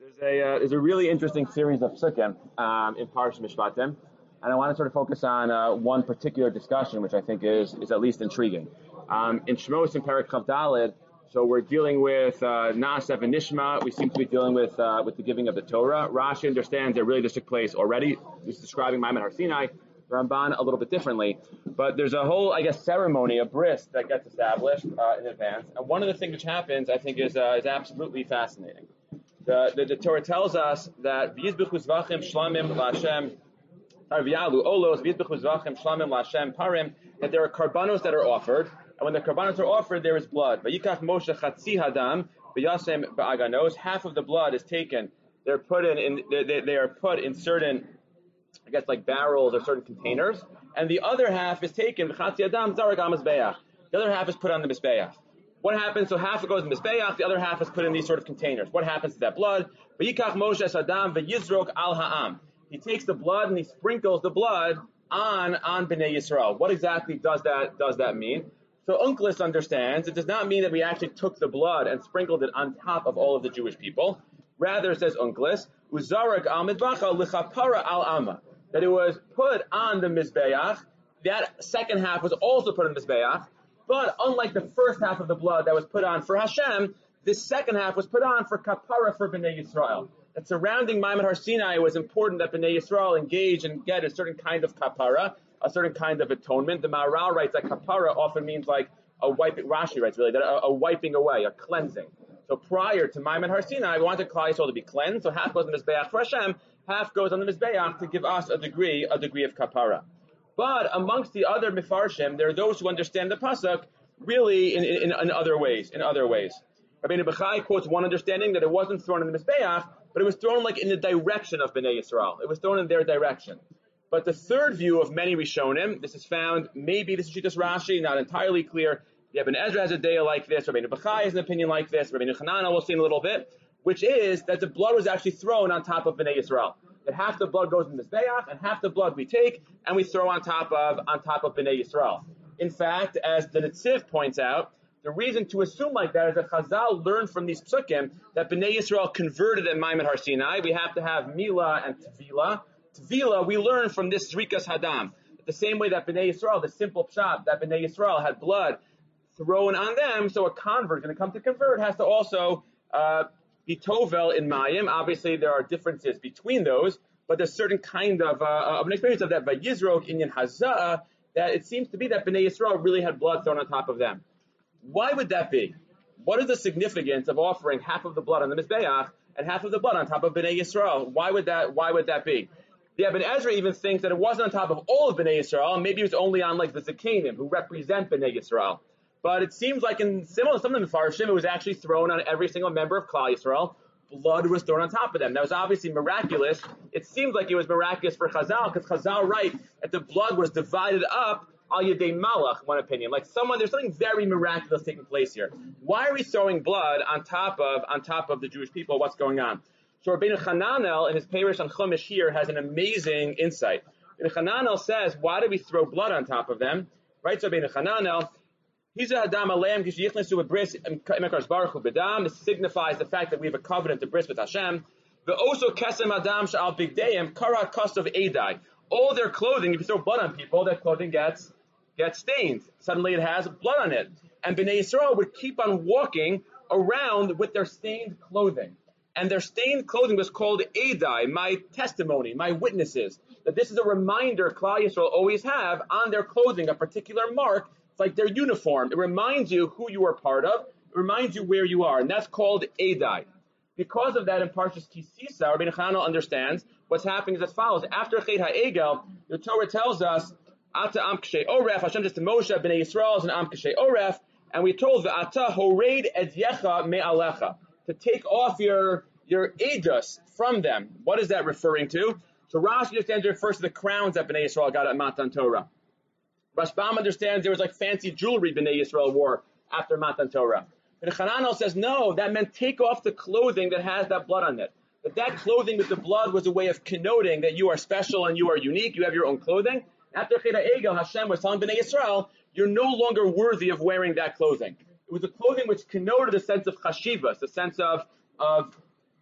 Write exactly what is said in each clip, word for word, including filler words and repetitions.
There's a uh, there's a really interesting series of psukim um, in Parsha Mishpatim, and I want to sort of focus on uh, one particular discussion, which I think is is at least intriguing. Um, in Shmos in Perek Chav Daled, so we're dealing with uh, Naaseh and Nishma. We seem to be dealing with uh, with the giving of the Torah. Rashi understands that really this took place already. He's describing Maimon Har Sinai. Ramban a little bit differently, but there's a whole, I guess, ceremony, a bris that gets established uh, in advance. And one of the things which happens, I think, is uh, is absolutely fascinating. The, the, the Torah tells us that v'yizbechu zvachim shlamim la'Hashem v'yalu olos v'yizbechu zvachim shlamim la'Hashem parim, that there are karbanos that are offered, and when the karbanos are offered, there is blood. V'yikach Moshe chatzi hadam v'yasem ba'aganos. Half of the blood is taken. They're put in, in they, they are put in certain, I guess, like barrels or certain containers, and the other half is taken. V'chatzi hadam zarak al mizbeach. The other half is put on the mizbeach. What happens? So half it goes in Mizbeach, the other half is put in these sort of containers. What happens to that blood? V'yikach Moshe sadam v'yizrok al ha'am. He takes the blood and he sprinkles the blood on on Bnei Yisrael. What exactly does that does that mean? So Unclus understands it does not mean that we actually took the blood and sprinkled it on top of all of the Jewish people. Rather, says Unclus, uzarak al midbacha l'chapara al amma, that it was put on the Mizbeach. That second half was also put on the Mizbeach. But unlike the first half of the blood that was put on for Hashem, this second half was put on for kapara for Bnei Yisrael. That surrounding Maimon Har Sinai, it was important that Bnei Yisrael engage and get a certain kind of kapara, a certain kind of atonement. The Maharal writes that kapara often means like a wiping, Rashi writes really, that a, a wiping away, a cleansing. So prior to Maimon Har Sinai, we wanted Klal Yisrael to be cleansed, so half goes on the Mizbeach for Hashem, half goes on the Mizbeach to give us a degree, a degree of kapara. But amongst the other Mefarshim, there are those who understand the pasuk really in, in, in other ways. In other ways, Rabbeinu Bechai quotes one understanding that it wasn't thrown in the Mizbeach, but it was thrown like in the direction of Bnei Yisrael. It was thrown in their direction. But the third view of many Rishonim, this is found, maybe this is Shitas Rashi, not entirely clear. Ibn Ezra has a day like this. Rabbeinu Bechai has an opinion like this. Rabbeinu Hananel we'll see in a little bit, which is that the blood was actually thrown on top of Bnei Yisrael. That half the blood goes in the Mizbeach, and half the blood we take and we throw on top of on top of Bnei Yisrael. In fact, as the Netziv points out, the reason to assume like that is that Chazal learned from these psukim that Bnei Yisrael converted at Maimon Har Sinai. We have to have Mila and Tvila. Tvila, we learn from this Zrikas Hadam. The same way that Bnei Yisrael, the simple pshat, that Bnei Yisrael had blood thrown on them, so a convert going to come to convert has to also uh, be Tovel in Mayim. Obviously, there are differences between those, but there's certain kind of, uh, of an experience of that by Yizrok, Inyan Haza'ah, that it seems to be that Bnei Yisrael really had blood thrown on top of them. Why would that be? What is the significance of offering half of the blood on the Mizbeach and half of the blood on top of Bnei Yisrael? Why would that, why would that be? The Ibn Ezra even thinks that it wasn't on top of all of Bnei Yisrael, and maybe it was only on like the Zakanim, who represent Bnei Yisrael. But it seems like in similar, some of the Mefarshim, it was actually thrown on every single member of Klal Yisrael. Blood was thrown on top of them. That was obviously miraculous. It seems like it was miraculous for Chazal, because Chazal write that the blood was divided up al yedei malach, one opinion. Like someone, there's something very miraculous taking place here. Why are we throwing blood on top of on top of the Jewish people? What's going on? So Rabbeinu Hananel in his Parish on Chumash here has an amazing insight. Rabbeinu Hananel says, why do we throw blood on top of them? Right, so Rabbeinu Hananel, this signifies the fact that we have a covenant to bris with Hashem. Also, all their clothing, if you throw blood on people, their clothing gets gets stained. Suddenly it has blood on it. And Bnei Yisrael would keep on walking around with their stained clothing. And their stained clothing was called Edai, my testimony, my witnesses. That this is a reminder Klal Yisrael always have on their clothing, a particular mark. It's like their uniform. It reminds you who you are part of. It reminds you where you are. And that's called Edai. Because of that, in Parshas Kisisa, Rabbeinu Hananel understands what's happening is as follows. After Chet HaEgel, the Torah tells us, Ata Am K'shei Oref, Hashem says to Moshe, Bnei Yisrael is an Am K'shei Oref, and we told the Ata Horeid Edyecha Me'alecha, to take off your, your edus from them. What is that referring to? So Rashi understands it refers to the crowns that Bnei Yisrael got at Matan Torah. Rashbam understands there was like fancy jewelry Bnei Yisrael wore after Matan Torah. And Hananel says, no, that meant take off the clothing that has that blood on it. That that clothing with the blood was a way of connoting that you are special and you are unique, you have your own clothing. After Chet HaEgel, Hashem was telling Bnei Yisrael, you're no longer worthy of wearing that clothing. It was a clothing which connoted a sense of chashivas, a sense of, of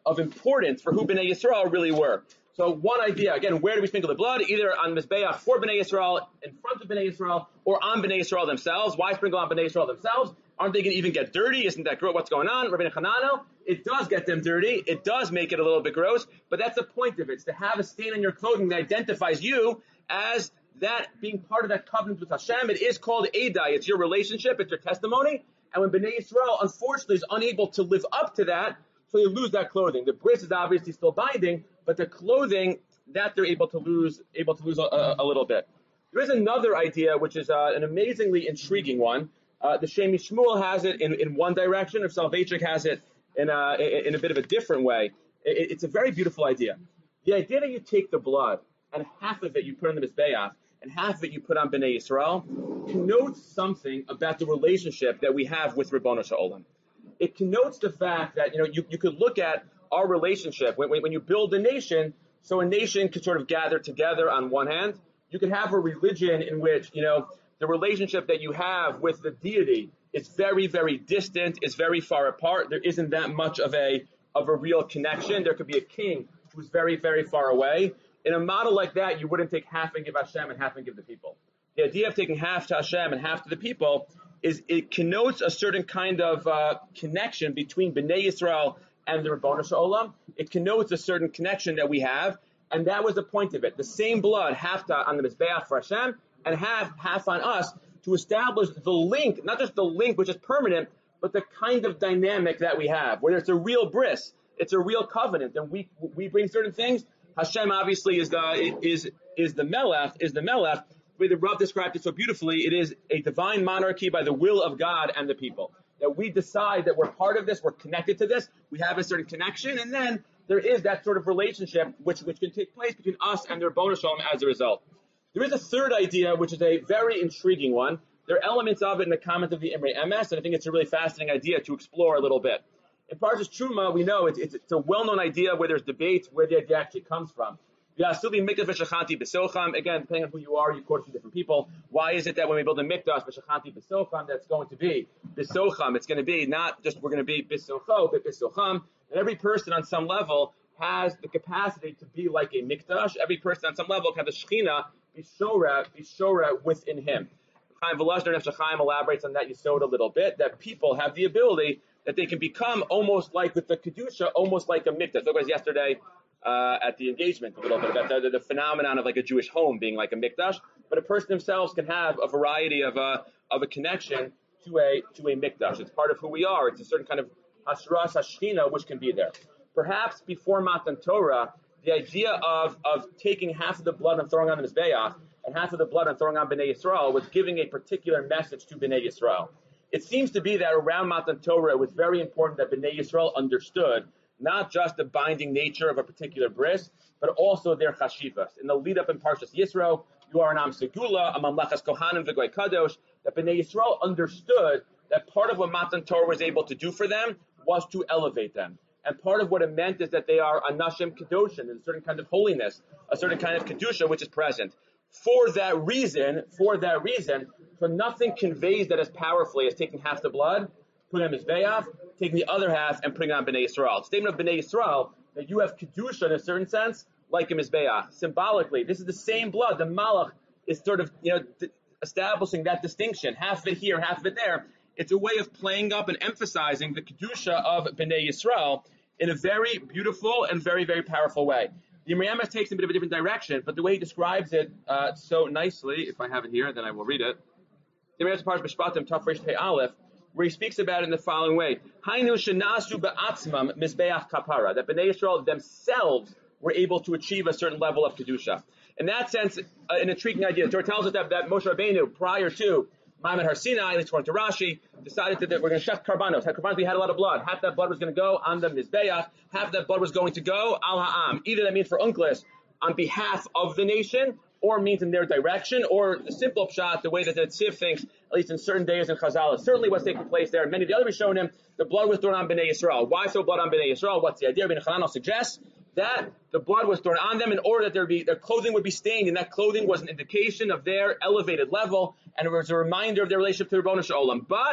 of importance for who Bnei Yisrael really were. So one idea, again, where do we sprinkle the blood? Either on Mizbeach for Bnei Yisrael, in front of Bnei Yisrael, or on Bnei Yisrael themselves. Why sprinkle on Bnei Yisrael themselves? Aren't they going to even get dirty? Isn't that gross? What's going on? Rabbeinu Hananel, it does get them dirty. It does make it a little bit gross, but that's the point of it. It's to have a stain on your clothing that identifies you as that being part of that covenant with Hashem. It is called Edai. It's your relationship. It's your testimony. And when Bnei Yisrael, unfortunately, is unable to live up to that, so you lose that clothing. The bris is obviously still binding, but the clothing, that they're able to lose, able to lose a, a, a little bit. There is another idea, which is uh, an amazingly intriguing one. Uh, the Shemi Shmuel has it in, in one direction, or Soloveitchik has it in a, in a bit of a different way. It, it's a very beautiful idea. The idea that you take the blood, and half of it you put on the Mizbeach, and half of it you put on Bnei Yisrael, connotes something about the relationship that we have with Ribbono Shel Olam. It connotes the fact that, you know, you, you could look at our relationship when, when you build a nation. So a nation could sort of gather together on one hand. You could have a religion in which, you know, the relationship that you have with the deity is very, very distant, is very far apart. There isn't that much of a of a real connection. There could be a king who's very, very far away. In a model like that, you wouldn't take half and give Hashem and half and give the people. The idea of taking half to Hashem and half to the people is it connotes a certain kind of uh, connection between Bnei Yisrael and the Ribbono Shel Olam. It connotes a certain connection that we have, and that was the point of it. The same blood, half to, on the Mizbeach for Hashem, and half half on us, to establish the link, not just the link which is permanent, but the kind of dynamic that we have, where it's a real bris, it's a real covenant, and we we bring certain things. Hashem obviously is the is is the melech, is the melech. The way the Rav described it so beautifully, it is a divine monarchy by the will of God and the people. That we decide that we're part of this, we're connected to this, we have a certain connection, and then there is that sort of relationship which which can take place between us and the Ribbono Shel Olam as a result. There is a third idea, which is a very intriguing one. There are elements of it in the comment of the Imrei Emes, and I think it's a really fascinating idea to explore a little bit. In Parshas Truma, we know it's, it's, it's a well-known idea where there's debate where the idea actually comes from. Again, depending on who you are, you quote from different people. Why is it that when we build a mikdash, b'shachanti b'socham, that's going to be b'socham? It's going to be not just we're going to be b'socho, but b'socham. And every person on some level has the capacity to be like a mikdash. Every person on some level can have the shechina b'shora, b'shora within him. Chaim Volozhner Nefesh Chaim elaborates on that yisod a little bit, that people have the ability that they can become almost like with the kedusha, almost like a mikdash. Look, as yesterday. Uh, at the engagement a little bit about the, the, the phenomenon of like a Jewish home being like a mikdash, but a person themselves can have a variety of a of a connection to a to a mikdash. It's part of who we are. It's a certain kind of hashras hashchina which can be there. Perhaps before Matan Torah, the idea of of taking half of the blood and throwing on the Mizbeach and half of the blood and throwing on Bnei Yisrael was giving a particular message to Bnei Yisrael. It seems to be that around Matan Torah it was very important that Bnei Yisrael understood not just the binding nature of a particular bris, but also their chashivas. In the lead up in Parshas Yisro, you are an Am Segula, a Mamlechas Kohanim V'Goy Kadosh, that Bnei Yisrael understood that part of what Matan Torah was able to do for them was to elevate them. And part of what it meant is that they are Anashim Kedoshim, a certain kind of holiness, a certain kind of Kedusha which is present. For that reason, for that reason, so nothing conveys that as powerfully as taking half the blood, putting on Mizbeach, taking the other half and putting on Bnei Yisrael. The statement of Bnei Yisrael that you have Kedusha in a certain sense, like a Mizbeach. Symbolically, this is the same blood. The Malach is sort of, you know, th- establishing that distinction. Half of it here, half of it there. It's a way of playing up and emphasizing the Kedusha of Bnei Yisrael in a very beautiful and very, very powerful way. The Imrei Emes takes a bit of a different direction, but the way he describes it uh, so nicely, if I have it here, then I will read it. The Imrei Emes Parshas Mishpatim, Tav Reish Pei Aleph, where he speaks about it in the following way. Hainu shenasu ba'atzmam mizbeach kapara, that Bnei Yisrael themselves were able to achieve a certain level of Kedusha. In that sense, uh, an intriguing idea. The Torah tells us that, that Moshe Rabbeinu, prior to Ma'amad Har Sinai, according to Rashi, decided that, that we're going to shech karbanos. Had karbanos, we had a lot of blood. Half that blood was going to go on the Mizbeach, half that blood was going to go al ha'am. Either that means for Unklis, on behalf of the nation, or means in their direction, or the simple pshat, the way that the Tziv thinks, at least in certain days in Chazal, is certainly what's taking place there. Many of the other Rishonim, the blood was thrown on Bnei Yisrael. Why throw blood on Bnei Yisrael? What's the idea? Rabbeinu Hananel suggests that the blood was thrown on them in order that there be, their clothing would be stained, and that clothing was an indication of their elevated level, and it was a reminder of their relationship to the Ribbono Shel Olam. But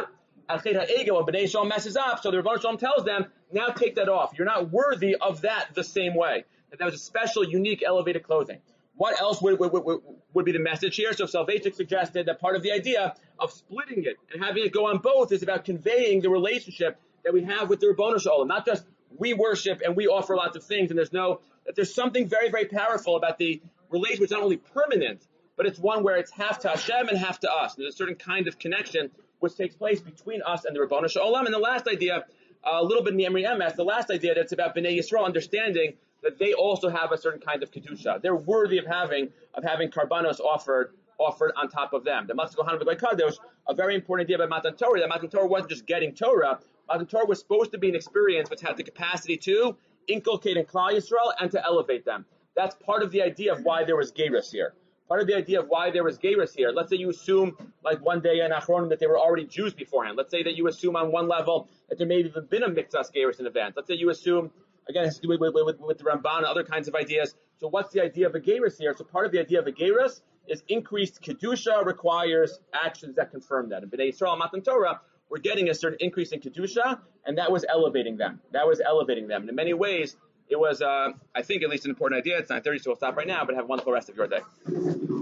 Al Chet HaEgel, when Bnei Yisrael messes up, so the Rebbeinu Shalom tells them, now take that off. You're not worthy of that the same way. That that was a special, unique, elevated clothing. What else would, would, would, would be the message here? So Soloveitchik suggested that part of the idea of splitting it and having it go on both is about conveying the relationship that we have with the Rebbeinu Shalom. Not just we worship and we offer lots of things, and there's no, that there's something very, very powerful about the relationship. It's not only permanent, but it's one where it's half to Hashem and half to us. There's a certain kind of connection which takes place between us and the Rebbeinu Shalom. And the last idea, uh, a little bit in the Emery M S, the last idea that's about Bnei Yisrael understanding that they also have a certain kind of kedusha. They're worthy of having of having karbanos offered offered on top of them. The Matzah Kohanim V'Goy Kadosh, a very important idea about Matan Torah. That Matan Torah wasn't just getting Torah. Matan Torah was supposed to be an experience which had the capacity to inculcate in Klal Yisrael and to elevate them. That's part of the idea of why there was Geirus here. Part of the idea of why there was Geirus here. Let's say you assume, like one day in Achronim, that they were already Jews beforehand. Let's say that you assume on one level that there may have even been a Mikzas Geirus in advance. Let's say you assume, again, it has to do with, with, with, with the Ramban and other kinds of ideas. So what's the idea of a Geirus here? So part of the idea of a Geirus is increased Kedusha requires actions that confirm that. In Bnei Yisrael, Matan Torah, we're getting a certain increase in Kedusha, and that was elevating them. That was elevating them. And in many ways, it was, uh, I think, at least an important idea. It's nine thirty, so we'll stop right now, but have a wonderful rest of your day.